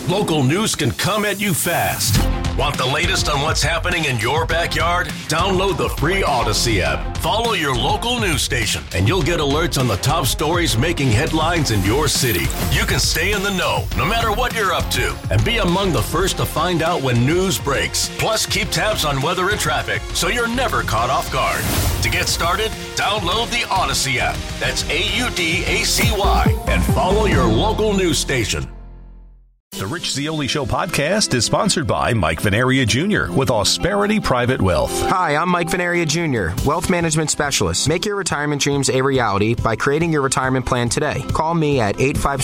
Local news can come at you fast. Want the latest on what's happening in your backyard? Download the free Odyssey app. Follow your local news station, and you'll get alerts on the top stories making headlines in your city. You can stay in the know, no matter what you're up to, and be among the first to find out when news breaks. Plus, keep tabs on weather and traffic, so you're never caught off guard. To get started, download the Odyssey app. That's AUDACY, and follow your local news station. The Rich Zeoli Show podcast is sponsored by Mike Venaria Jr. with Ausperity Private Wealth. Hi, I'm Mike Venaria Jr., Wealth Management Specialist. Make your retirement dreams a reality by creating your retirement plan today. Call me at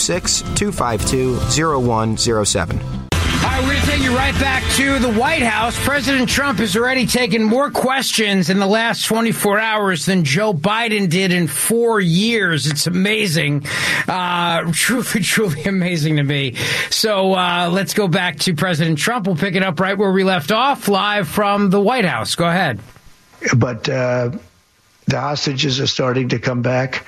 856-252-0107. All right, we're going to take you right back to the White House. President Trump has already taken more questions in the last 24 hours than Joe Biden did in 4 years. It's amazing. Truly amazing to me. So let's go back to President Trump. We'll pick it up right where we left off, live from the White House. Go ahead. But the hostages are starting to come back.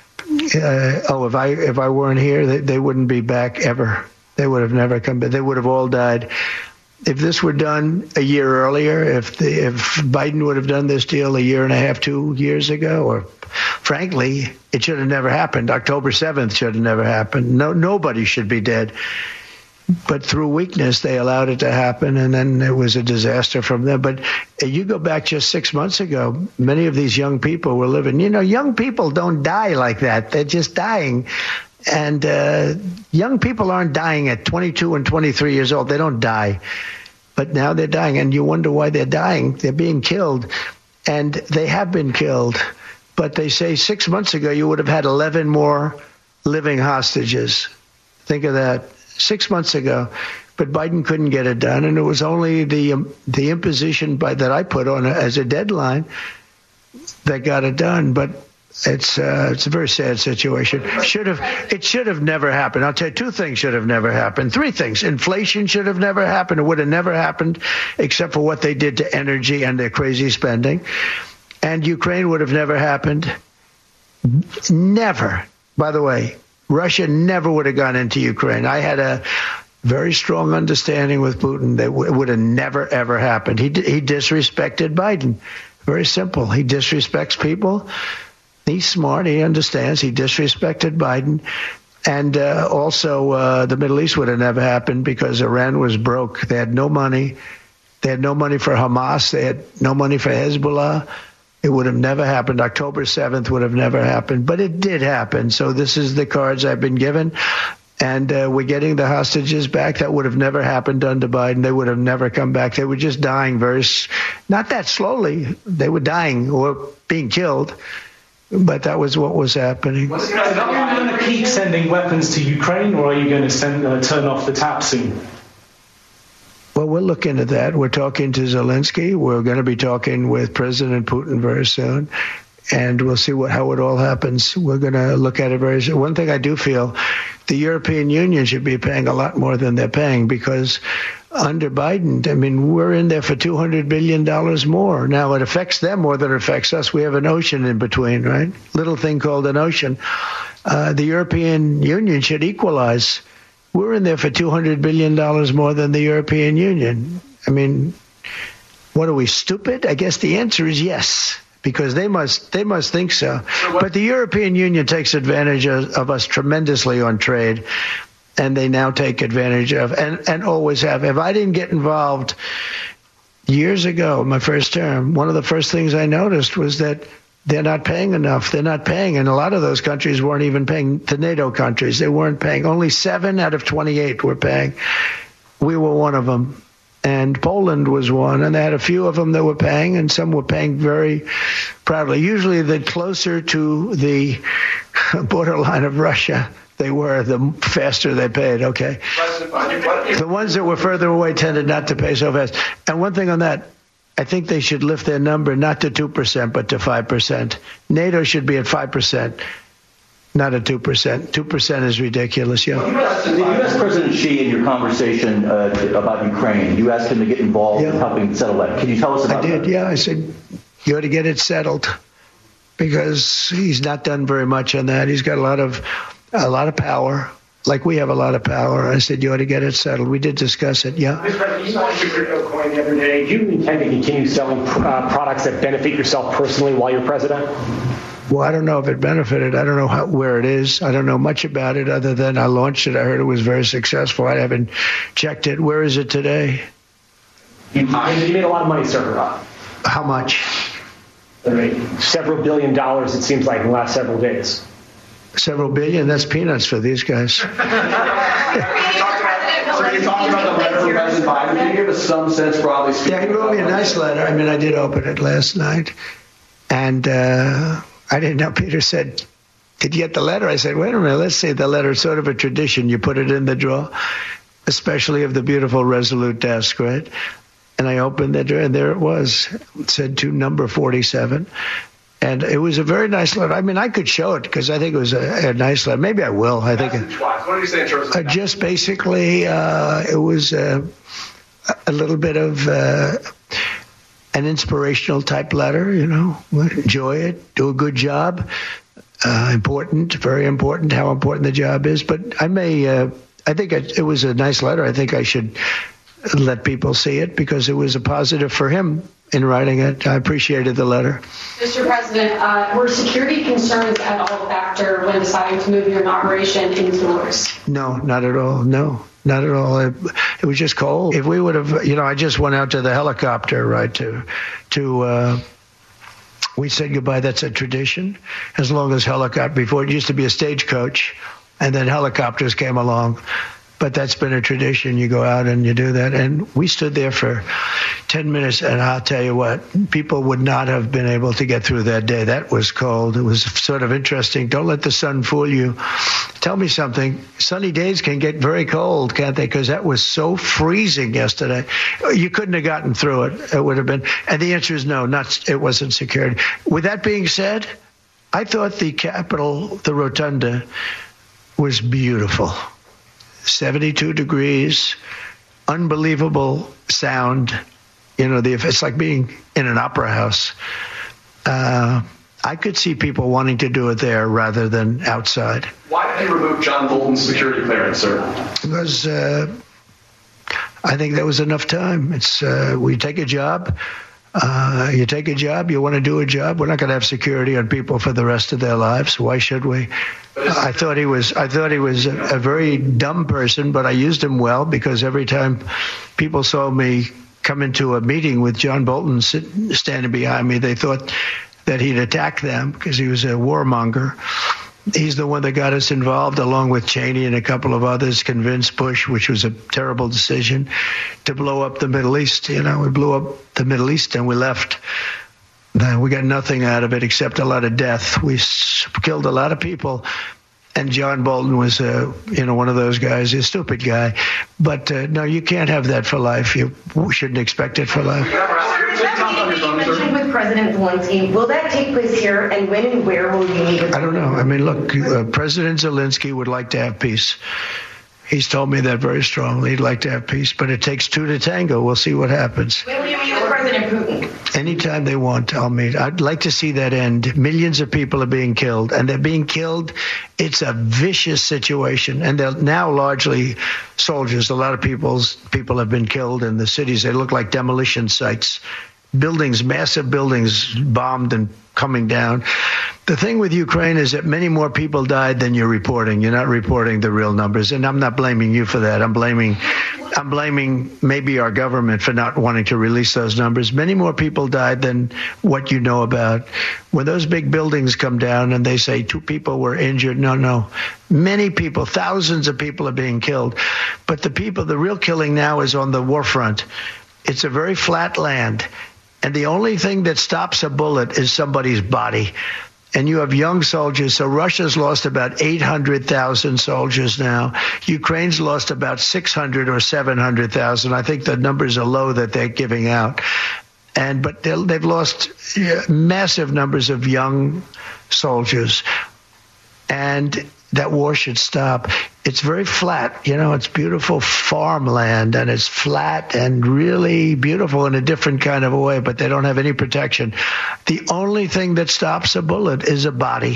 If I weren't here, they wouldn't be back ever. They would have never come back. They would have all died. If this were done a year earlier, if Biden would have done this deal a year and a half, 2 years ago, or frankly, it should have never happened. October 7th should have never happened. Nobody should be dead. But through weakness, they allowed it to happen, and then it was a disaster from there. But you go back just 6 months ago, many of these young people were living. Young people don't die like that. They're just dying. And young people aren't dying at 22 and 23 years old. They don't die. But now they're dying, and you wonder why they're dying. They're being killed, and they have been killed. But they say 6 months ago you would have had 11 more living hostages. Think of that. 6 months ago. But Biden couldn't get it done, and it was only the imposition that I put on as a deadline that got it done. But it's a very sad situation. It should have never happened. I'll tell you, 2 things should have never happened. 3 things. Inflation should have never happened. It would have never happened except for what they did to energy and their crazy spending. And Ukraine would have never happened. Never. By the way, Russia never would have gone into Ukraine. I had a very strong understanding with Putin that it would have never, ever happened. He disrespected Biden. Very simple. He disrespects people. He's smart. He understands. He disrespected Biden. And also the Middle East would have never happened because Iran was broke. They had no money. They had no money for Hamas. They had no money for Hezbollah. It would have never happened. October 7th would have never happened. But it did happen. So this is the cards I've been given. And we're getting the hostages back. That would have never happened under Biden. They would have never come back. They were just dying not that slowly. They were dying or being killed. But that was what was happening. Are you going to keep sending weapons to Ukraine, or are you going to turn off the tap soon? Well, we're looking at that. We're talking to Zelensky. We're going to be talking with President Putin very soon. And we'll see how it all happens. We're going to look at it very soon. One thing I do feel, the European Union should be paying a lot more than they're paying because under Biden, I mean, we're in there for $200 billion more. Now, it affects them more than it affects us. We have an ocean in between, right? Little thing called an ocean. The European Union should equalize. We're in there for $200 billion more than the European Union. I mean, what are we, stupid? I guess the answer is yes. Because they must think so. But the European Union takes advantage of us tremendously on trade, and they now take advantage of, and always have. If I didn't get involved years ago, my first term, one of the first things I noticed was that they're not paying enough. They're not paying, and a lot of those countries weren't even paying. The NATO countries, they weren't paying. Only 7 out of 28 were paying. We were one of them. And Poland was one, and they had a few of them that were paying, and some were paying very proudly. Usually the closer to the borderline of Russia they were, the faster they paid, okay? The ones that were further away tended not to pay so fast. And one thing on that, I think they should lift their number not to 2%, but to 5%. NATO should be at 5%. Not at 2%. 2% is ridiculous. Yeah. The U.S. President Xi, in your conversation about Ukraine, you asked him to get involved in helping settle that. Can you tell us about that? I did. Yeah, I said you ought to get it settled because he's not done very much on that. He's got a lot of power, like we have a lot of power. I said, you ought to get it settled. We did discuss it, yeah. Mr. President, you launched your crypto coin the other day. Do you intend to continue selling products that benefit yourself personally while you're president? Well, I don't know if it benefited. I don't know where it is. I don't know much about it other than I launched it. I heard it was very successful. I haven't checked it. Where is it today? You made a lot of money, sir. How much? Several $billion, it seems like, in the last several days. Several billion? That's peanuts for these guys. So you talked about the letter from President Biden. Can you give us some sense, broadly speaking? Yeah, he wrote me a nice letter. I mean, I did open it last night. And I didn't know. Peter said, did you get the letter? I said, wait a minute, let's see. The letter is sort of a tradition. You put it in the drawer, especially of the beautiful Resolute desk, right? And I opened the drawer, and there it was. It said to number 47. And it was a very nice letter. I mean, I could show it because I think it was a nice letter. Maybe I will. I think. What do you say in terms of just basically, it was a little bit of an inspirational type letter. You know, enjoy it, do a good job. Important, very important. How important the job is. But I may. I think it was a nice letter. I think I should let people see it because it was a positive for him in writing it. I appreciated the letter. Mr. President, were security concerns at all a factor when deciding to move your inauguration indoors? No, not at all. No, not at all. It was just cold. If we would have, I just went out to the helicopter, right, we said goodbye. That's a tradition. As long as before it used to be a stagecoach, and then helicopters came along. But that's been a tradition. You go out and you do that. And we stood there for 10 minutes, and I'll tell you what, people would not have been able to get through that day. That was cold. It was sort of interesting. Don't let the sun fool you. Tell me something. Sunny days can get very cold, can't they? Because that was so freezing yesterday. You couldn't have gotten through it. It would have been. And the answer is no, it wasn't security. With that being said, I thought the Capitol, the Rotunda, was beautiful. 72 degrees, unbelievable sound. It's like being in an opera house. I could see people wanting to do it there rather than outside. Why did you remove John Bolton's security clearance, sir? Because I think that was enough time. It's we take a job. You take a job, you want to do a job. We're not going to have security on people for the rest of their lives. Why should we? I thought he was a very dumb person, but I used him well because every time people saw me come into a meeting with John Bolton standing behind me, they thought that he'd attack them because he was a warmonger. He's the one that got us involved, along with Cheney and a couple of others, convinced Bush, which was a terrible decision, to blow up the Middle East. We blew up the Middle East and we left. We got nothing out of it except a lot of death. We killed a lot of people. And John Bolton was, one of those guys, a stupid guy. But no, you can't have that for life. You shouldn't expect it for life. With President Zelensky, will that take place here? And when and where will you meet? I don't know. I mean, look, President Zelensky would like to have peace. He's told me that very strongly. He'd like to have peace, but it takes two to tango. We'll see what happens. When will you meet with President Putin? Anytime they want, I'll meet. I'd like to see that end. Millions of people are being killed, and they're being killed. It's a vicious situation, and they're now largely soldiers. A lot of people have been killed in the cities. They look like demolition sites. Buildings, massive buildings bombed and coming down. The thing with Ukraine is that many more people died than you're reporting. You're not reporting the real numbers, and I'm not blaming you for that. I'm blaming maybe our government for not wanting to release those numbers. Many more people died than what you know about. When those big buildings come down and they say 2 people were injured, no. Many people, thousands of people are being killed. But the real killing now is on the war front. It's a very flat land. And the only thing that stops a bullet is somebody's body. And you have young soldiers. So Russia's lost about 800,000 soldiers now. Ukraine's lost about 600 or 700,000. I think the numbers are low that they're giving out. But they've lost massive numbers of young soldiers. And that war should stop. It's very flat. It's beautiful farmland, and it's flat and really beautiful in a different kind of a way, but they don't have any protection. The only thing that stops a bullet is a body.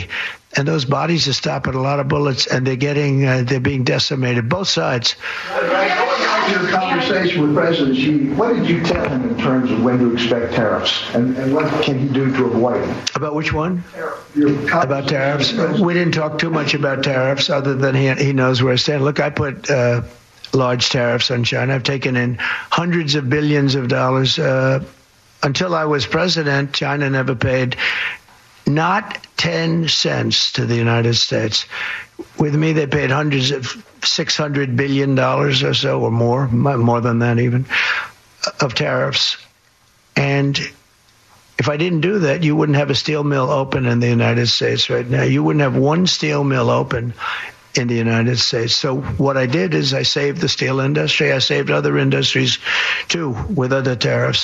And those bodies are stopping a lot of bullets, and they're being decimated, both sides. Going back to your conversation with President Xi, what did you tell him in terms of when to expect tariffs, and what can he do to avoid them? About which one? About tariffs? We didn't talk too much about tariffs, other than he knows where I stand. Look, I put large tariffs on China. I've taken in hundreds of billions of dollars. Until I was president, China never paid not 10 cents to the United States. With me, they paid hundreds of $600 billion or so, or more than that even, of tariffs. And if I didn't do that, you wouldn't have a steel mill open in the United States right now. You wouldn't have one steel mill open in the United States. So what I did is I saved the steel industry. I saved other industries, too, with other tariffs.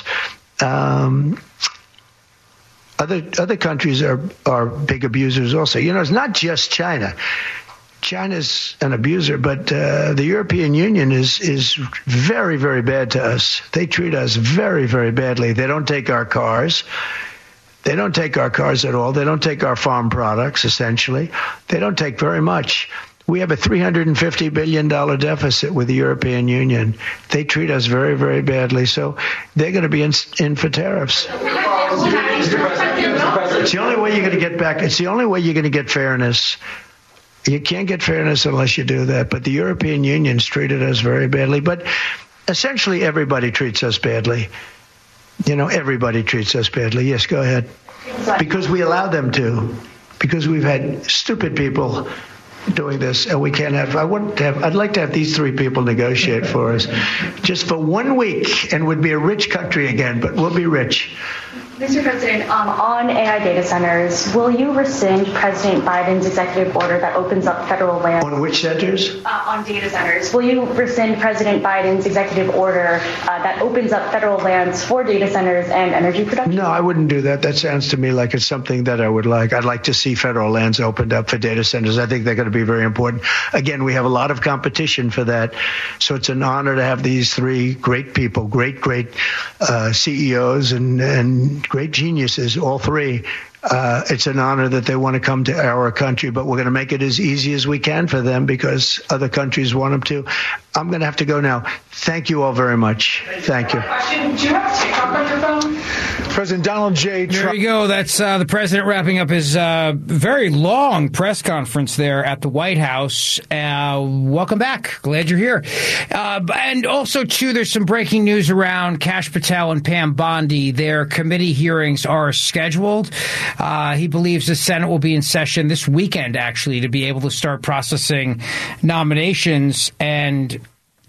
Other countries are big abusers also. It's not just China. China's an abuser, but the European Union is very, very bad to us. They treat us very, very badly. They don't take our cars. They don't take our cars at all. They don't take our farm products, essentially. They don't take very much. We have a $350 billion deficit with the European Union. They treat us very, very badly. So they're going to be in for tariffs. It's the only way you're going to get back. It's the only way you're going to get fairness. You can't get fairness unless you do that. But the European Union's treated us very badly. But essentially everybody treats us badly. Everybody treats us badly. Yes, go ahead. Because we allow them to. Because we've had stupid people doing this, and we can't have. I'd like to have these three people negotiate for us, just for 1 week, and we'd be a rich country again. But we'll be rich. Mr. President, on AI data centers, will you rescind President Biden's executive order that opens up federal land? On which centers? On data centers. Will you rescind President Biden's executive order that opens up federal lands for data centers and energy production? No, I wouldn't do that. That sounds to me like it's something that I would like. I'd like to see federal lands opened up for data centers. I think they're going to be very important. Again, we have a lot of competition for that. So it's an honor to have these three great people, great CEOs and great geniuses, all three. It's an honor that they want to come to our country, but we're going to make it as easy as we can for them because other countries want them to. I'm going to have to go now. Thank you all very much. Thank you. Do you have TikTok on your phone? President Donald J. Trump. There you go. That's the president wrapping up his very long press conference there at the White House. Welcome back. Glad you're here. And also, too, there's some breaking news around Kash Patel and Pam Bondi. Their committee hearings are scheduled. He believes the Senate will be in session this weekend, actually, to be able to start processing nominations. And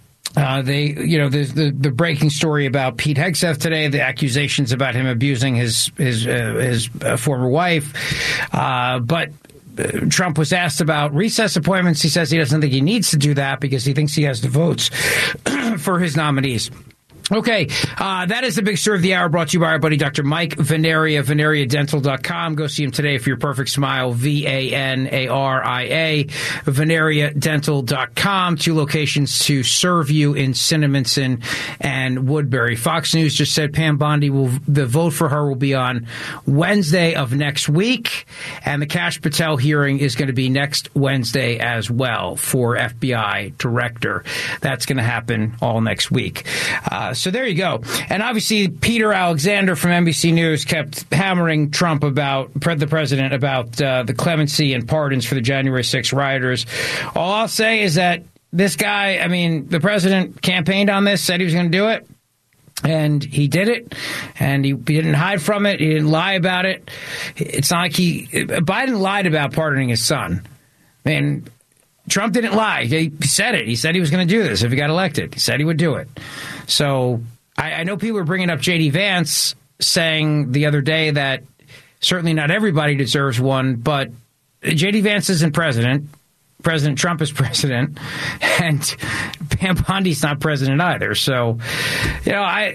the breaking story about Pete Hegseth today, the accusations about him abusing his former wife. But Trump was asked about recess appointments. He says he doesn't think he needs to do that because he thinks he has the votes for his nominees. Okay, that is the big story of the hour, brought to you by our buddy Dr. Mike Veneria, VeneriaDental.com. Go see him today for your perfect smile, VANARIA, VeneriaDental.com. 2 locations to serve you in Cinnaminson and Woodbury. Fox News just said Pam Bondi the vote for her will be on Wednesday of next week, and the Kash Patel hearing is going to be next Wednesday as well for FBI director. That's going to happen all next week. So there you go. And obviously, Peter Alexander from NBC News kept hammering Trump about the president about the clemency and pardons for the January 6th rioters. All I'll say is that this guy, the president campaigned on this, said he was going to do it. And he did it, and he didn't hide from it. He didn't lie about it. It's not like Biden lied about pardoning his son. Trump didn't lie. He said it. He said he was going to do this if he got elected. He said he would do it. So I know people are bringing up J.D. Vance saying the other day that certainly not everybody deserves one, but J.D. Vance isn't president. President Trump is president, and Pam Bondi's not president either. So, I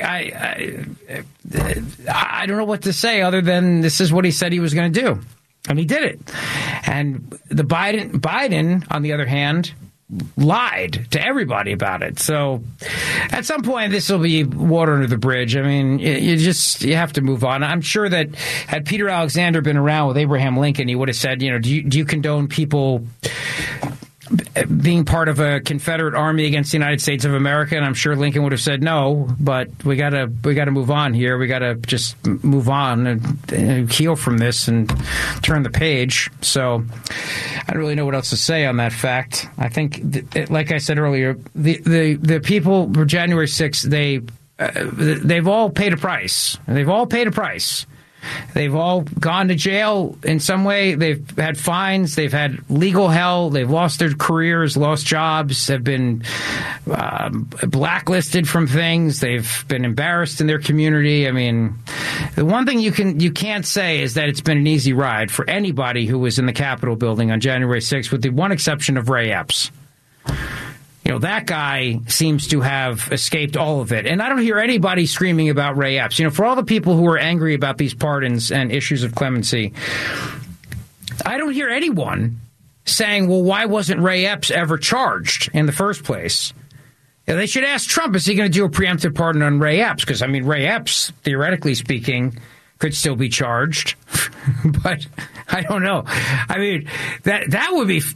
don't know what to say other than this is what he said he was going to do. And he did it. And the Biden, on the other hand, lied to everybody about it. So at some point, this will be water under the bridge. I mean, you have to move on. I'm sure that had Peter Alexander been around with Abraham Lincoln, he would have said, do you condone people being part of a Confederate army against the United States of America? And I'm sure Lincoln would have said no, but we gotta move on here. We gotta just move on and heal from this and turn the page. So I don't really know what else to say on that fact. I think, like I said earlier, the people for January 6th, they've all paid a price. They've all paid a price. They've all gone to jail in some way. They've had fines. They've had legal hell. They've lost their careers, lost jobs, have been blacklisted from things. They've been embarrassed in their community. I mean, the one thing you can't say is that it's been an easy ride for anybody who was in the Capitol building on January 6th, with the one exception of Ray Epps. That guy seems to have escaped all of it. And I don't hear anybody screaming about Ray Epps. For all the people who are angry about these pardons and issues of clemency, I don't hear anyone saying, well, why wasn't Ray Epps ever charged in the first place? They should ask Trump, is he going to do a preemptive pardon on Ray Epps? Because, Ray Epps, theoretically speaking, could still be charged. But I don't know. That would be...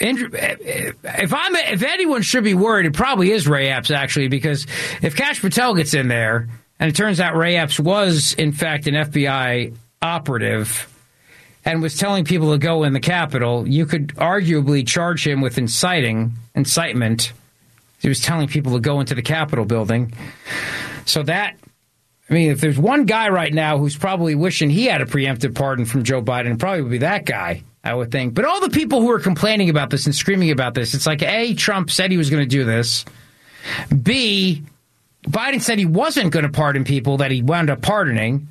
If anyone should be worried, it probably is Ray Epps, actually, because if Kash Patel gets in there and it turns out Ray Epps was, in fact, an FBI operative and was telling people to go in the Capitol, you could arguably charge him with incitement. He was telling people to go into the Capitol building. So that, if there's one guy right now who's probably wishing he had a preemptive pardon from Joe Biden, it probably would be that guy, I would think. But all the people who are complaining about this and screaming about this, it's like, A, Trump said he was going to do this. B, Biden said he wasn't going to pardon people that he wound up pardoning.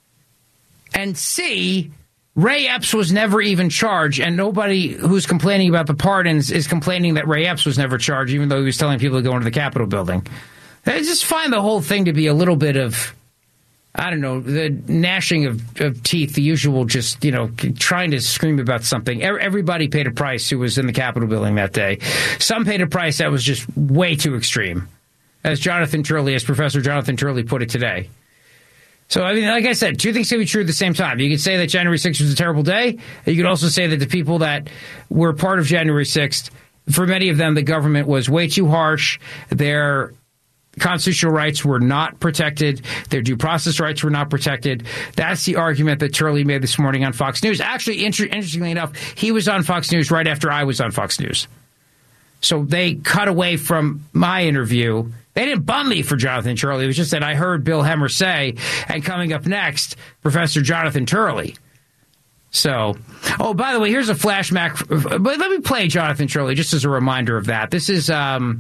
And C, Ray Epps was never even charged, and nobody who's complaining about the pardons is complaining that Ray Epps was never charged, even though he was telling people to go into the Capitol building. I just find the whole thing to be a little bit of, I don't know, the gnashing of teeth, the usual just, trying to scream about something. Everybody paid a price who was in the Capitol building that day. Some paid a price that was just way too extreme, as Professor Jonathan Turley put it today. So, like I said, two things can be true at the same time. You could say that January 6th was a terrible day. You could also say that the people that were part of January 6th, for many of them, the government was way too harsh. Their constitutional rights were not protected. Their due process rights were not protected. That's the argument that Turley made this morning on Fox News. Actually, interestingly enough, he was on Fox News right after I was on Fox News. So they cut away from my interview. They didn't bum me for Jonathan Turley. It was just that I heard Bill Hemmer say, and coming up next, Professor Jonathan Turley. So, by the way, here's a flashback. But let me play Jonathan Turley just as a reminder of that. This is...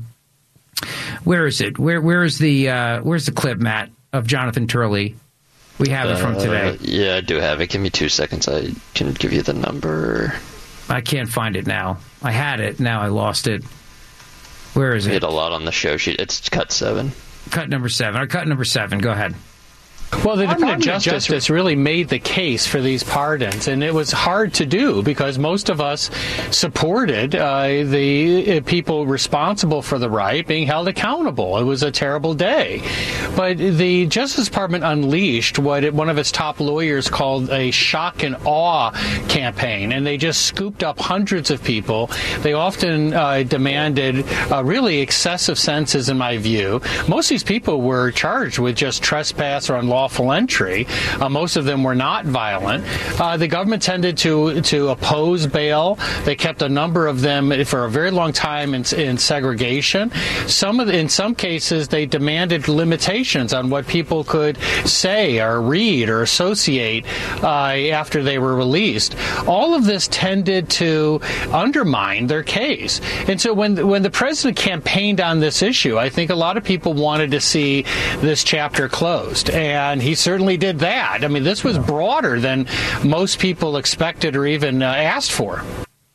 where is it? Where's the clip, Matt, of Jonathan Turley? We have it from today. Yeah, I do have it. Give me 2 seconds. I can give you the number. I can't find it now. I had it. Now I lost it. Where is it? We had a lot on the show sheet. It's cut 7. Cut number 7. Or cut number 7. Go ahead. Well, the Department of Justice really made the case for these pardons, and it was hard to do because most of us supported the people responsible for the riot being held accountable. It was a terrible day. But the Justice Department unleashed what one of its top lawyers called a shock and awe campaign, and they just scooped up hundreds of people. They often demanded really excessive sentences, in my view. Most of these people were charged with just trespass or unlawful entry. Most of them were not violent. The government tended to oppose bail. They kept a number of them for a very long time in segregation. In some cases, they demanded limitations on what people could say or read or associate after they were released. All of this tended to undermine their case. And so when the president campaigned on this issue, I think a lot of people wanted to see this chapter closed. And he certainly did that. This was broader than most people expected or even asked for.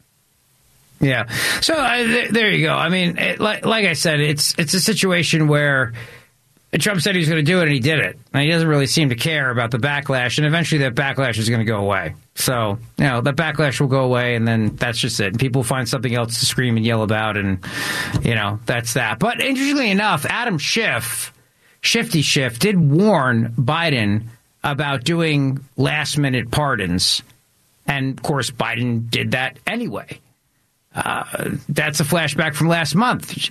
Yeah. So there you go. Like I said, it's a situation where And Trump said he was going to do it, and he did it. And he doesn't really seem to care about the backlash, and eventually that backlash is going to go away. So, that backlash will go away, and then that's just it. And people find something else to scream and yell about, and, that's that. But interestingly enough, Adam Schiff, Shifty Schiff, did warn Biden about doing last-minute pardons. And, of course, Biden did that anyway. That's a flashback from last month.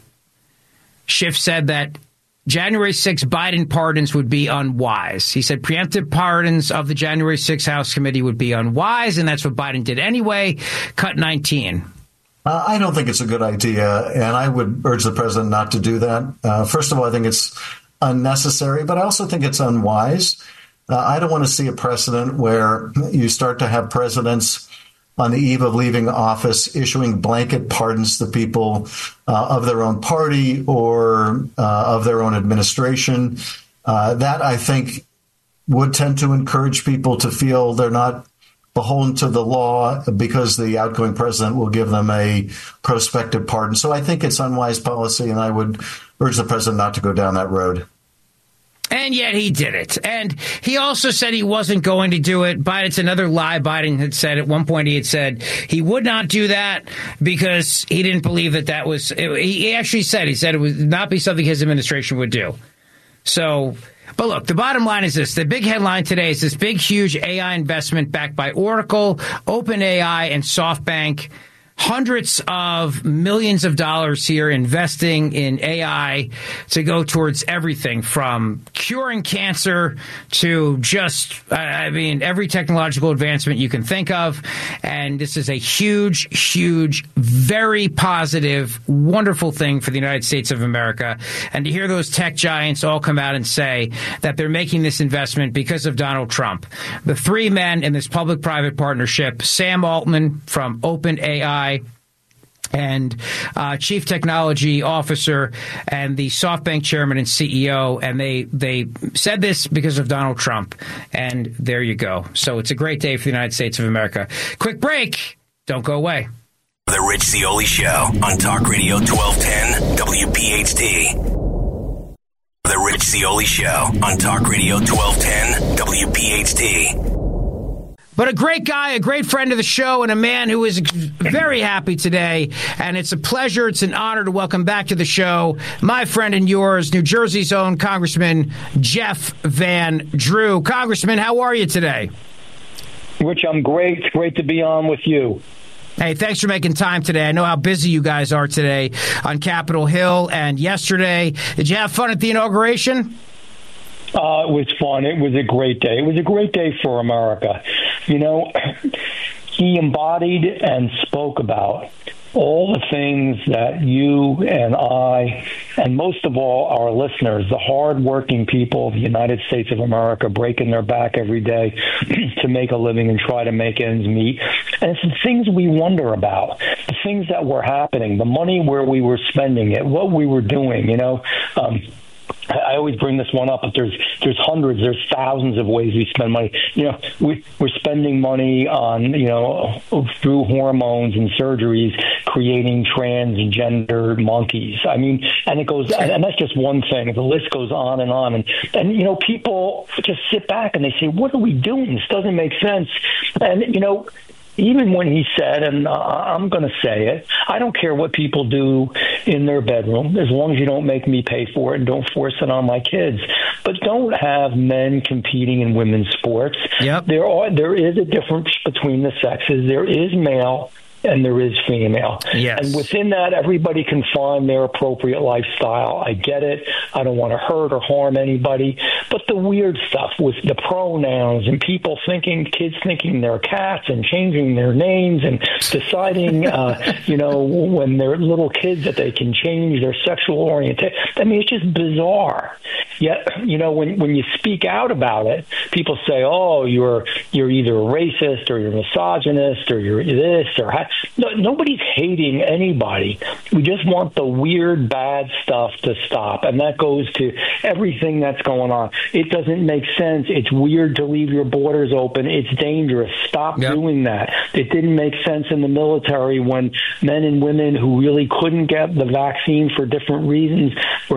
Schiff said that January 6 Biden pardons would be unwise. He said preemptive pardons of the January 6 House Committee would be unwise, and that's what Biden did anyway. Cut 19. I don't think it's a good idea, and I would urge the president not to do that. First of all, I think it's unnecessary, but I also think it's unwise. I don't want to see a precedent where you start to have presidents on the eve of leaving office issuing blanket pardons to people of their own party or of their own administration. That, I think, would tend to encourage people to feel they're not beholden to the law because the outgoing president will give them a prospective pardon. So I think it's unwise policy, and I would urge the president not to go down that road. And yet he did it. And he also said he wasn't going to do it. But it's another lie. Biden had said at one point, he had said he would not do that because he didn't believe that was. He actually said it would not be something his administration would do. So, but look, the bottom line is this. The big headline today is this big, huge AI investment backed by Oracle, OpenAI, and SoftBank. Hundreds of millions of dollars here investing in AI to go towards everything from curing cancer to just, every technological advancement you can think of. And this is a huge, huge, very positive, wonderful thing for the United States of America. And to hear those tech giants all come out and say that they're making this investment because of Donald Trump. The three men in this public-private partnership, Sam Altman from OpenAI, and Chief Technology Officer and the SoftBank Chairman and CEO. And they said this because of Donald Trump. And there you go. So it's a great day for the United States of America. Quick break. Don't go away. The Rich Zeoli Show on Talk Radio 1210 WPHT. The Rich Zeoli Show on Talk Radio 1210 WPHT. But a great guy, a great friend of the show, and a man who is very happy today. And it's a pleasure, it's an honor to welcome back to the show my friend and yours, New Jersey's own Congressman Jeff Van Drew. Congressman, how are you today? Rich, I'm great. It's great to be on with you. Hey, thanks for making time today. I know how busy you guys are today on Capitol Hill and yesterday. Did you have fun at the inauguration? It was fun. It was a great day. It was a great day for America. You know, he embodied and spoke about all the things that you and I, and most of all our listeners, the hardworking people of the United States of America, breaking their back every day to make a living and try to make ends meet. And it's the things we wonder about, the things that were happening, the money where we were spending it, what we were doing, you know. I always bring this one up, but there's hundreds, there's thousands of ways we spend money. You know, we're spending money on, you know, through hormones and surgeries, creating transgender monkeys. I mean, and it goes, and that's just one thing. The list goes on. And you know, people just sit back and they say, what are we doing? This doesn't make sense. And, you know, even when he said, and I'm going to say it, I don't care what people do in their bedroom, as long as you don't make me pay for it and don't force it on my kids. But don't have men competing in women's sports. Yep. There is a difference between the sexes. There is male and there is female. Yes. And within that, everybody can find their appropriate lifestyle. I get it. I don't want to hurt or harm anybody. But the weird stuff with the pronouns and people thinking, kids thinking they're cats and changing their names and deciding, you know, when they're little kids that they can change their sexual orientation. I mean, it's just bizarre. Yet, you know, when you speak out about it, people say, oh, you're either a racist or you're a misogynist or you're this or that. No, nobody's hating anybody. We just want the weird, bad stuff to stop. And that goes to everything that's going on. It doesn't make sense. It's weird to leave your borders open. It's dangerous. Stop doing that. It didn't make sense in the military when men and women who really couldn't get the vaccine for different reasons were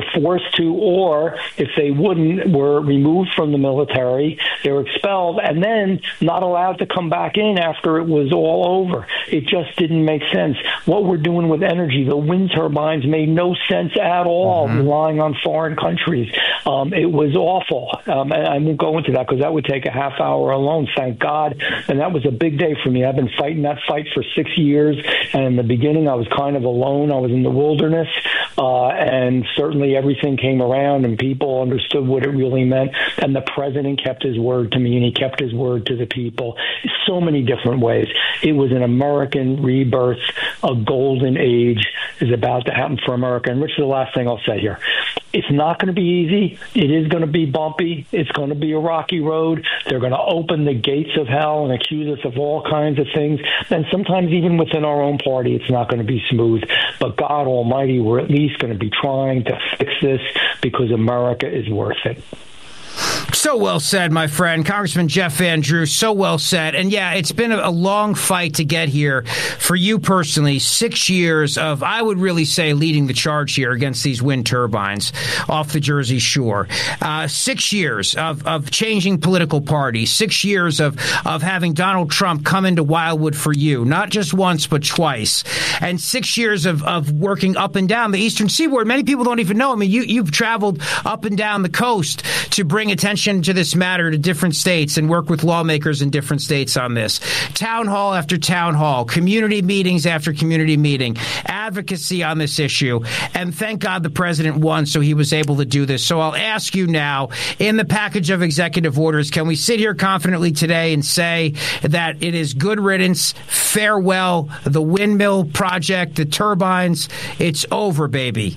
forced to, or if they wouldn't, were removed from the military. They were expelled and then not allowed to come back in after it was all over. It just didn't make sense. What we're doing with energy, the wind turbines, made no sense at all, relying on foreign countries. It was awful. And I won't go into that because that would take a half hour alone, thank God. And that was a big day for me. I've been fighting that fight for 6 years. And in the beginning, I was kind of alone. I was in the wilderness. And certainly everything came around and people understood what it really meant. And the president kept his word to me, and he kept his word to the people. So many different ways. It was an American rebirth. A golden age is about to happen for America. And Rich, the last thing I'll say here. It's not going to be easy. It is going to be bumpy. It's going to be a rocky road. They're going to open the gates of hell and accuse us of all kinds of things. And sometimes even within our own party, it's not going to be smooth. But God Almighty, we're at least going to be trying to fix this because America is worth it. So well said, my friend. Congressman Jeff Van Drew, so well said. And yeah, it's been a long fight to get here for you personally. 6 years of, I would really say, leading the charge here against these wind turbines off the Jersey Shore. 6 years of changing political parties. 6 years of having Donald Trump come into Wildwood for you, not just once, but twice. And 6 years of working up and down the Eastern Seaboard. Many people don't even know. I mean, you've traveled up and down the coast to bring attention to this matter to different states and work with lawmakers in different states on this. Town hall after town hall, community meetings after community meeting, advocacy on this issue. And thank God the president won, so he was able to do this. So I'll ask you now, in the package of executive orders, can we sit here confidently today and say that it is good riddance, farewell, the windmill project, the turbines, it's over, baby?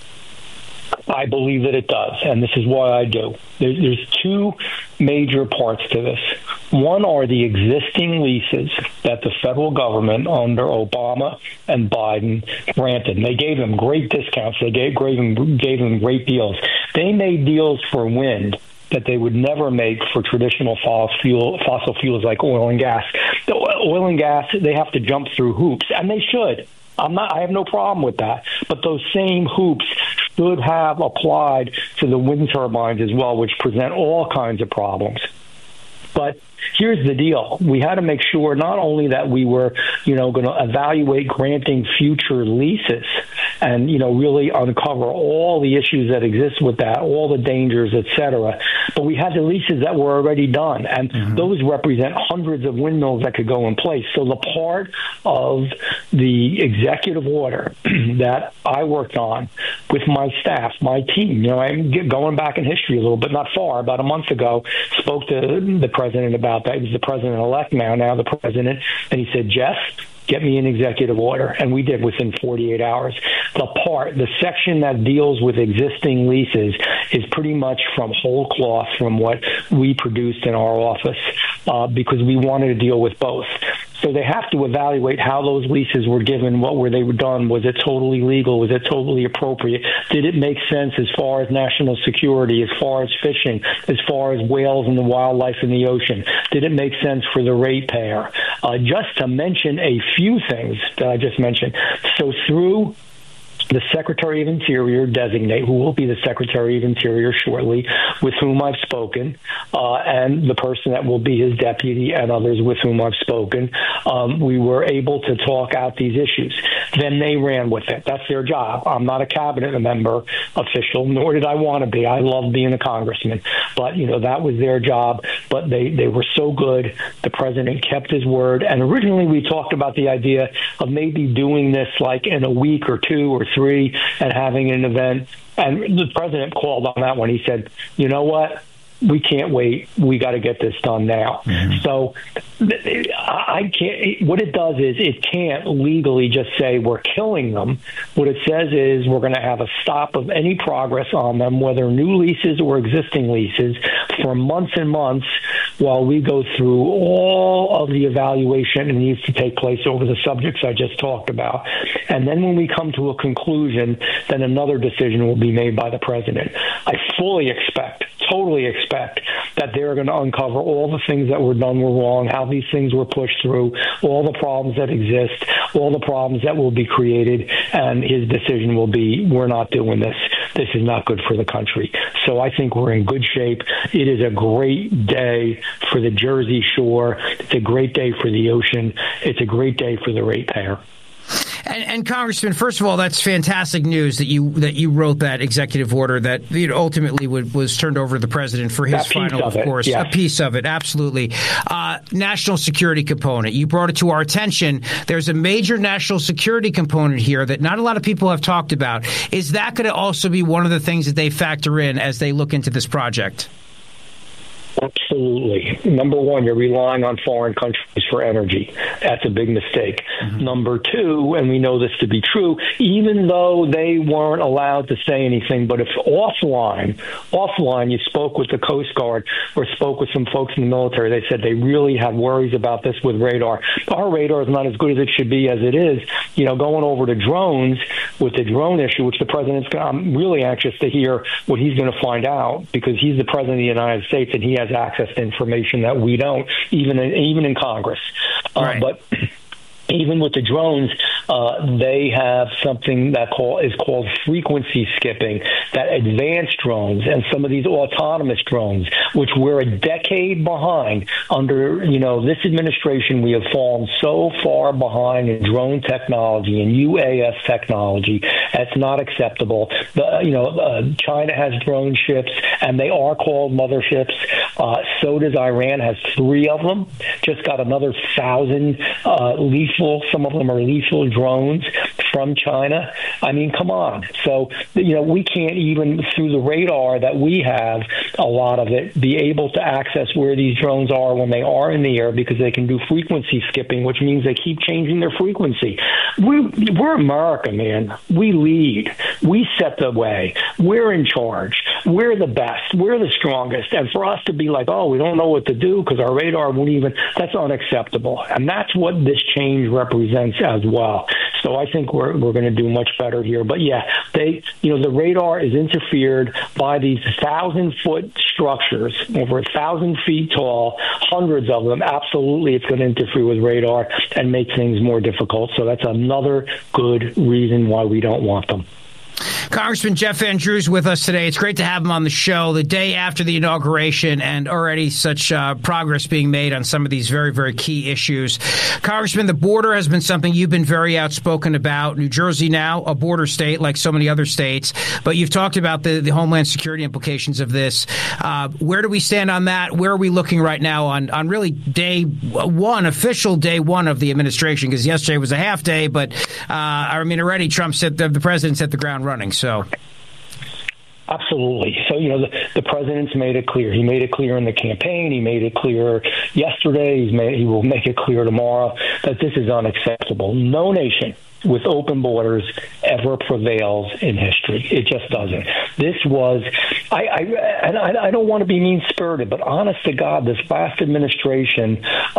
I believe that it does, and this is why I do. There's two major parts to this. One are the existing leases that the federal government under Obama and Biden granted. And they gave them great discounts. They gave them great deals. They made deals for wind that they would never make for traditional fossil fuels like oil and gas. The oil and gas, they have to jump through hoops, and they should. I have no problem with that. But those same hoops should have applied to the wind turbines as well, which present all kinds of problems. But here's the deal. We had to make sure not only that we were, going to evaluate granting future leases and, really uncover all the issues that exist with that, all the dangers, et cetera, but we had the leases that were already done, and those represent hundreds of windmills that could go in place. So the part of the executive order that I worked on with my staff, my team, I'm going back in history a little bit, not far, about a month ago, spoke to the president about that. He was the president-elect now the president, and he said, Jeff, get me an executive order. And we did within 48 hours. The section that deals with existing leases is pretty much from whole cloth from what we produced in our office because we wanted to deal with both. So they have to evaluate how those leases were given, what were they done, was it totally legal, was it totally appropriate, did it make sense as far as national security, as far as fishing, as far as whales and the wildlife in the ocean, did it make sense for the ratepayer? Just to mention a few things that I just mentioned. So through the Secretary of Interior designate, who will be the Secretary of Interior shortly, with whom I've spoken, and the person that will be his deputy and others with whom I've spoken, we were able to talk out these issues. Then they ran with it. That's their job. I'm not a cabinet member official, nor did I want to be. I love being a congressman. But, that was their job. But they were so good. The president kept his word. And originally we talked about the idea of maybe doing this like in a week or 2 or 3 and having an event. And the president called on that one. He said, you know what? We can't wait. We got to get this done now. So I can't. What it does is it can't legally just say we're killing them. What it says is we're going to have a stop of any progress on them, whether new leases or existing leases, for months and months while we go through all of the evaluation that needs to take place over the subjects I just talked about. And then when we come to a conclusion, then another decision will be made by the president. I totally expect expect that they're going to uncover all the things that were done were wrong, how these things were pushed through, all the problems that exist, all the problems that will be created, and his decision will be, we're not doing this. This is not good for the country. So I think we're in good shape. It is a great day for the Jersey Shore. It's a great day for the ocean. It's a great day for the ratepayer. And Congressman, first of all, that's fantastic news that you wrote that executive order that ultimately was turned over to the president for his final, of course, a piece of it. Absolutely. National security component. You brought it to our attention. There's a major national security component here that not a lot of people have talked about. Is that going to also be one of the things that they factor in as they look into this project? Absolutely. Number one, you're relying on foreign countries for energy. That's a big mistake. Mm-hmm. Number two, and we know this to be true, even though they weren't allowed to say anything, but if offline you spoke with the Coast Guard or spoke with some folks in the military, they said they really have worries about this with radar. Our radar is not as good as it should be as it is. Going over to drones with the drone issue, which the president's, I'm really anxious to hear what he's going to find out, because he's the president of the United States and he has access to information that we don't, even in Congress. Right. But even with the drones, they have something that is called frequency skipping, that advanced drones and some of these autonomous drones, which we're a decade behind under, this administration. We have fallen so far behind in drone technology and UAS technology. That's not acceptable. China has drone ships, and they are called motherships. So does Iran, has 3 of them. Just got another 1,000 lethal. Some of them are lethal drones from China. I mean, come on. So, we can't even, through the radar that we have, a lot of it, be able to access where these drones are when they are in the air, because they can do frequency skipping, which means they keep changing their frequency. We're America, man. We lead. We set the way. We're in charge. We're the best. We're the strongest. And for us to be like, we don't know what to do because our radar won't even, that's unacceptable. And that's what this change represents as well. So I think we're going to do much better here. But the radar is interfered by these 1,000-foot structures, over 1,000 feet tall, hundreds of them. Absolutely, it's going to interfere with radar and make things more difficult. So that's another good reason why we don't want them. Congressman Jeff Van Drews with us today. It's great to have him on the show the day after the inauguration, and already such progress being made on some of these very, very key issues. Congressman, the border has been something you've been very outspoken about. New Jersey now, a border state like so many other states, but you've talked about the homeland security implications of this. Where do we stand on that? Where are we looking right now on really day one, official day one of the administration? Because yesterday was a half day, but already Trump said the president set the ground running. So, absolutely. So, the president's made it clear. He made it clear in the campaign. He made it clear yesterday. He will make it clear tomorrow that this is unacceptable. No nation with open borders ever prevails in history. It just doesn't. This was, I don't want to be mean-spirited, but honest to God, this last administration,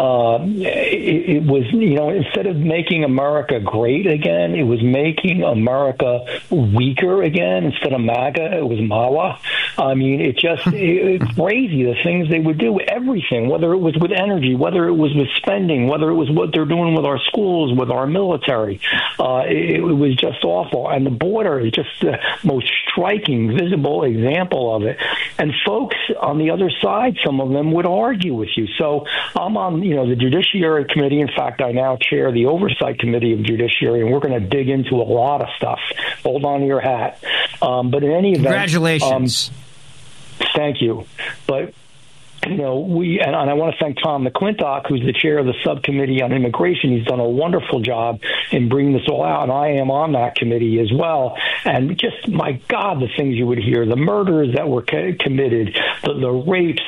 it was, instead of making America great again, it was making America weaker again. Instead of MAGA, it was MAWA. I mean, it's crazy, the things they would do, everything, whether it was with energy, whether it was with spending, whether it was what they're doing with our schools, with our military. It was just awful. And the border is just the most striking, visible example of it. And folks on the other side, some of them would argue with you. So I'm on, the Judiciary Committee. In fact, I now chair the Oversight Committee of Judiciary, and we're going to dig into a lot of stuff. Hold on to your hat. But in any event, congratulations. Thank you. But and I want to thank Tom McClintock, who's the chair of the subcommittee on immigration. He's done a wonderful job in bringing this all out, and I am on that committee as well. And just, my God, the things you would hear, the murders that were committed, the rapes,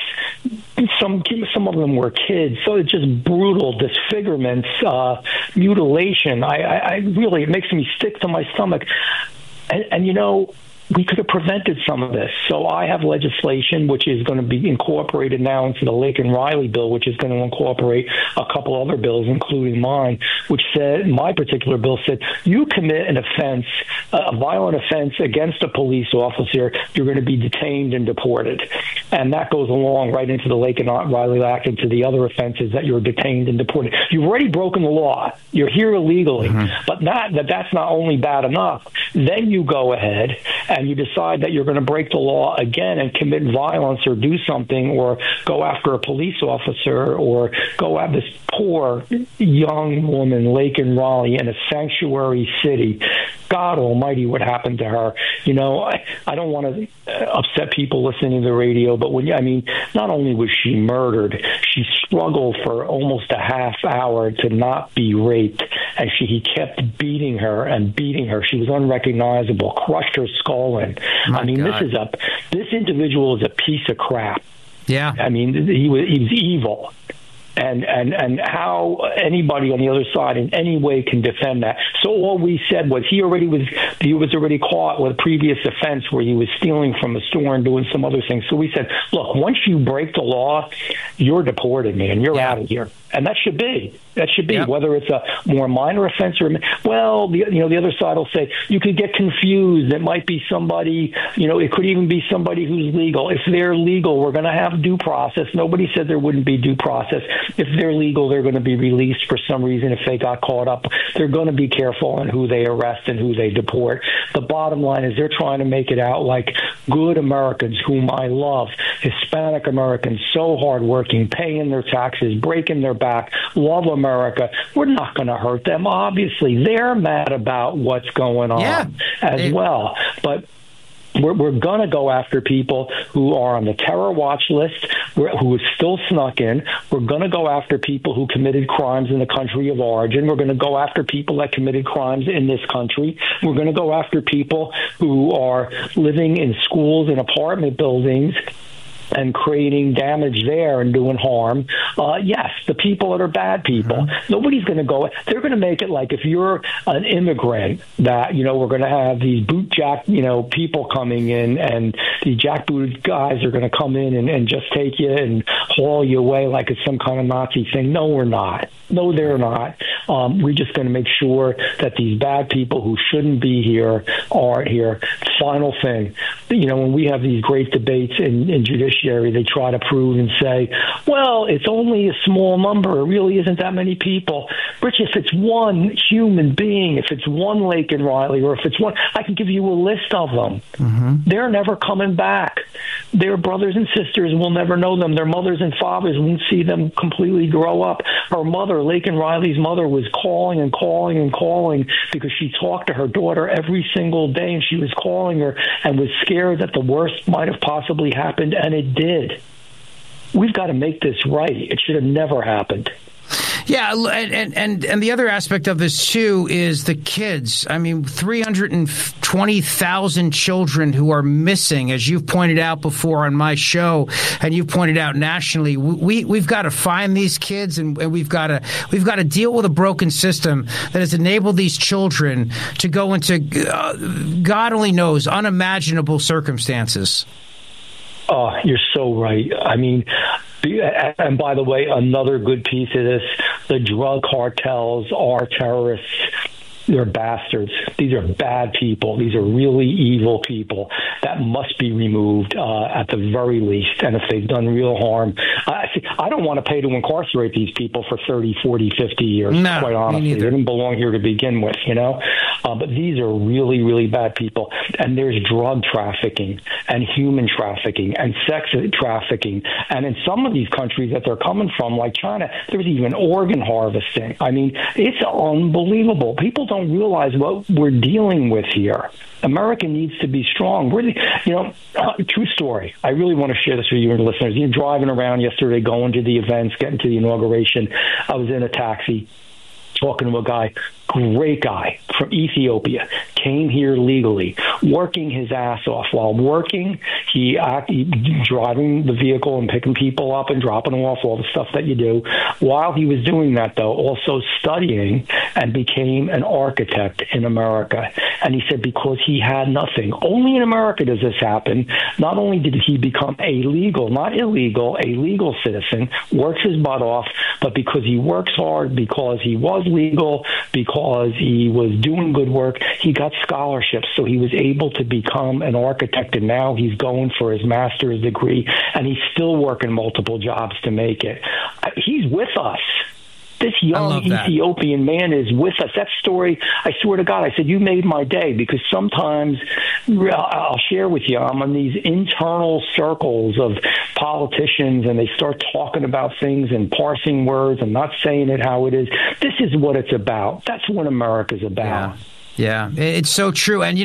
some of them were kids. So it's just brutal disfigurements, mutilation. I really, it makes me sick to my stomach. And we could have prevented some of this. So I have legislation which is going to be incorporated now into the Lake and Riley bill, which is going to incorporate a couple other bills, including mine, which said, my particular bill said, you commit an offense, a violent offense against a police officer, you're going to be detained and deported. And that goes along right into the Laken Riley Act, into the other offenses that you're detained and deported. You've already broken the law. You're here illegally. But that's not only bad enough. Then you go ahead and you decide that you're going to break the law again and commit violence or do something or go after a police officer or go at this poor young woman, Laken Riley, in a sanctuary city. God almighty, what happened to her? You know, I don't want to upset people listening to the radio, but not only was she murdered, she struggled for almost a half hour to not be raped, and he kept beating her and beating her. She was unrecognizable, crushed her skull in. This individual is a piece of crap. Yeah. I mean, he was evil. And how anybody on the other side in any way can defend that. So all we said was he was already caught with a previous offense where he was stealing from a store and doing some other things. So we said, look, once you break the law, you're deported, man. You're out of here. And that should be. Whether it's a more minor offense or, well, the other side will say you could get confused. It might be somebody, it could even be somebody who's legal. If they're legal, we're going to have due process. Nobody said there wouldn't be due process. If they're legal, they're going to be released for some reason. If they got caught up, they're going to be careful on who they arrest and who they deport. The bottom line is they're trying to make it out like good Americans, whom I love, Hispanic Americans, so hardworking, paying their taxes, breaking their back, love America. We're not going to hurt them. Obviously, they're mad about what's going on as well. But we're going to go after people who are on the terror watch list, who is still snuck in. We're going to go after people who committed crimes in the country of origin. We're going to go after people that committed crimes in this country. We're going to go after people who are living in schools and apartment buildings and creating damage there and doing harm. Yes, the people that are bad people. Nobody's going to go. They're going to make it like if you're an immigrant that, we're going to have these boot jack, people coming in, and the jackbooted guys are going to come in and just take you and haul you away like it's some kind of Nazi thing. No, we're not. No, they're not. We're just going to make sure that these bad people who shouldn't be here aren't here. Final thing, when we have these great debates in judiciary, they try to prove and say, well, it's only a small number. It really isn't that many people. Rich, if it's one human being, if it's one Laken Riley, or if it's one, I can give you a list of them. They're never coming back. Their brothers and sisters will never know them. Their mothers and fathers won't see them completely grow up. Her mother, Laken Riley's mother, was calling and calling and calling because she talked to her daughter every single day, and she was calling her and was scared that the worst might have possibly happened, and it did. We've got to make this right. It should have never happened. Yeah, and the other aspect of this, too, is the kids. I mean, 320,000 children who are missing, as you've pointed out before on my show, and you've pointed out nationally. We've got to find these kids, and we've got to deal with a broken system that has enabled these children to go into, God only knows, unimaginable circumstances. Oh, you're so right. I mean, and by the way, another good piece of this, the drug cartels are terrorists. They're bastards. These are bad people. These are really evil people that must be removed at the very least. And if they've done real harm, I don't want to pay to incarcerate these people for 30, 40, 50 years, quite honestly. They didn't belong here to begin with, but these are really, really bad people. And there's drug trafficking and human trafficking and sex trafficking. And in some of these countries that they're coming from, like China, there's even organ harvesting. I mean, it's unbelievable. People don't realize what we're dealing with here. America needs to be strong. True story. I really want to share this with you and the listeners. You're driving around yesterday, going to the events, getting to the inauguration. I was in a taxi talking to a guy, great guy from Ethiopia, came here legally, working his ass off. While working, he driving the vehicle and picking people up and dropping them off, all the stuff that you do. While he was doing that, though, also studying and became an architect in America. And he said because he had nothing. Only in America does this happen. Not only did he become a legal, not illegal, a legal citizen, works his butt off, but because he works hard, because he was legal, because because he was doing good work. He got scholarships, so he was able to become an architect, and now he's going for his master's degree, and he's still working multiple jobs to make it. He's with us. This young Ethiopian man is with us. That story, I swear to God, I said, you made my day, because sometimes, I'll share with you, I'm in these internal circles of politicians, and they start talking about things and parsing words and not saying it how it is. This is what it's about. That's what America's about. Yeah, it's so true. And,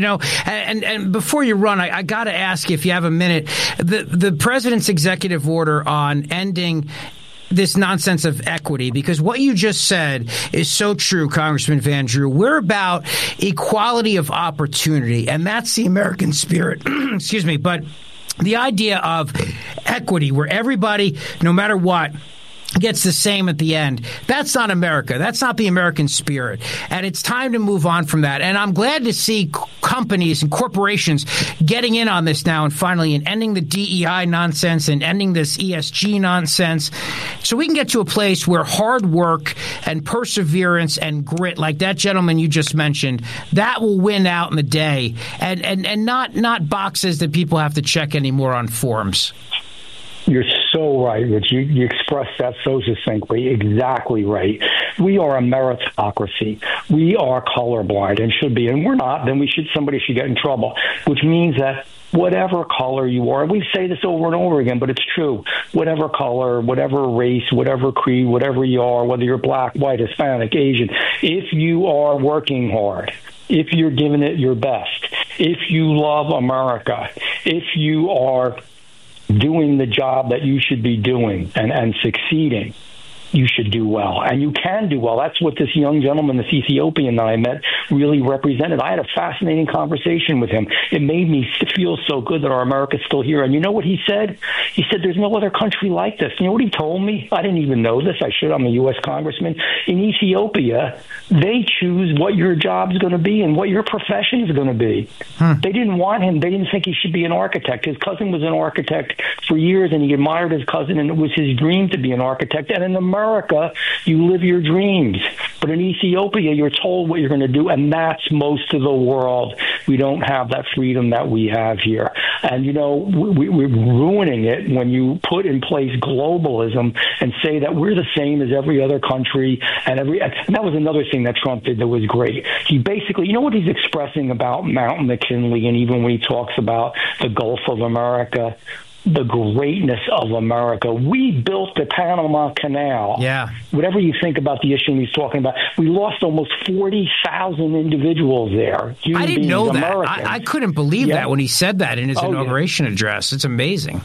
and before you run, I got to ask you, if you have a minute, the president's executive order on ending this nonsense of equity, because what you just said is so true, Congressman Van Drew. We're about equality of opportunity, and that's the American spirit. Excuse me. But the idea of equity, where everybody, no matter what, gets the same at the end. That's not America. That's not the American spirit. And it's time to move on from that. And I'm glad to see companies and corporations getting in on this now and finally, and ending the DEI nonsense and ending this ESG nonsense, so we can get to a place where hard work and perseverance and grit, like that gentleman you just mentioned, that will win out in the day, and not boxes that people have to check anymore on forms. You're so right, Rich. You expressed that so succinctly. Exactly right. We are a meritocracy. We are colorblind and should be, and we're not. Then somebody should get in trouble, which means that whatever color you are, we say this over and over again, but it's true. Whatever color, whatever race, whatever creed, whatever you are, whether you're black, white, Hispanic, Asian, if you are working hard, if you're giving it your best, if you love America, if you are doing the job that you should be doing and succeeding, you should do well. And you can do well. That's what this young gentleman, this Ethiopian that I met, really represented. I had a fascinating conversation with him. It made me feel so good that our America's still here. And you know what he said? He said, there's no other country like this. You know what he told me? I didn't even know this. I should. I'm a U.S. congressman. In Ethiopia, they choose what your job's going to be and what your profession is going to be. They didn't want him. They didn't think he should be an architect. His cousin was an architect for years, and he admired his cousin, and it was his dream to be an architect. And in America, you live your dreams. But in Ethiopia, you're told what you're going to do, and that's most of the world. We don't have that freedom that we have here. And, we're ruining it when you put in place globalism and say that we're the same as every other country. And that was another thing that Trump did that was great. He basically, what he's expressing about Mount McKinley, and even when he talks about the Gulf of America, the greatness of America. We built the Panama Canal. Yeah. Whatever you think about the issue he's talking about, we lost almost 40,000 individuals there. I didn't know that. I couldn't believe that when he said that in his inauguration address. It's amazing.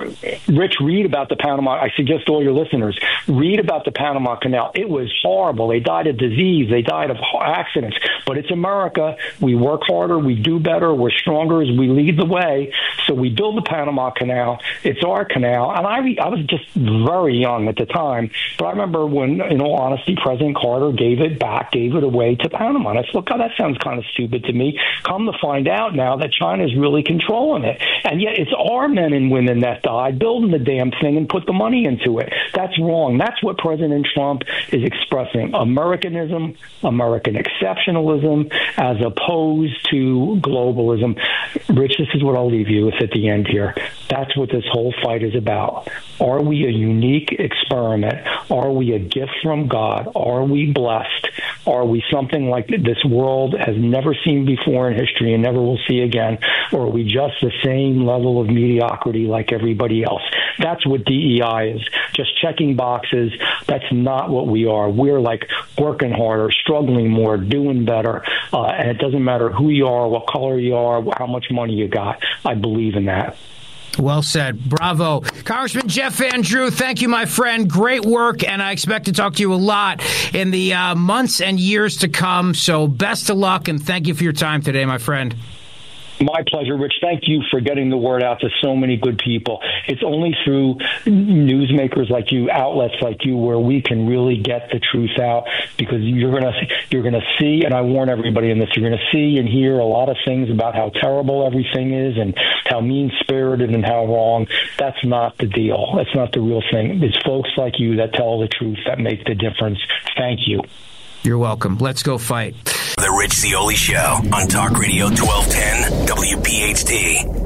Rich, read about the Panama. I suggest all your listeners read about the Panama Canal. It was horrible. They died of disease. They died of accidents. But it's America. We work harder. We do better. We're stronger as we lead the way. So we build the Panama Canal. It's our canal. And I was just very young at the time. But I remember when, in all honesty, President Carter gave it away to Panama. And I said, look, God, that sounds kind of stupid to me. Come to find out now that China's really controlling it. And yet it's our men and women that died building the damn thing and put the money into it. That's wrong. That's what President Trump is expressing. Americanism, American exceptionalism, as opposed to globalism. Rich, this is what I'll leave you with at the end here. That's what this whole fight is about. Are we a unique experiment? Are we a gift from God? Are we blessed? Are we something like this world has never seen before in history and never will see again? Or are we just the same level of mediocrity like everybody else? That's what DEI is. Just checking boxes. That's not what we are. We're like working harder, struggling more, doing better. And it doesn't matter who you are, what color you are, how much money you got. I believe in that. Well said. Bravo. Congressman Jeff Van Drew, thank you, my friend. Great work, and I expect to talk to you a lot in the months and years to come. So best of luck, and thank you for your time today, my friend. My pleasure, Rich. Thank you for getting the word out to so many good people. It's only through newsmakers like you, outlets like you, where we can really get the truth out, because you're gonna see, and I warn everybody in this, you're gonna see and hear a lot of things about how terrible everything is and how mean-spirited and how wrong. That's not the deal. That's not the real thing. It's folks like you that tell the truth that make the difference. Thank you. You're welcome. Let's go fight. The Rich Zeoli Show on Talk Radio 1210 WPHT.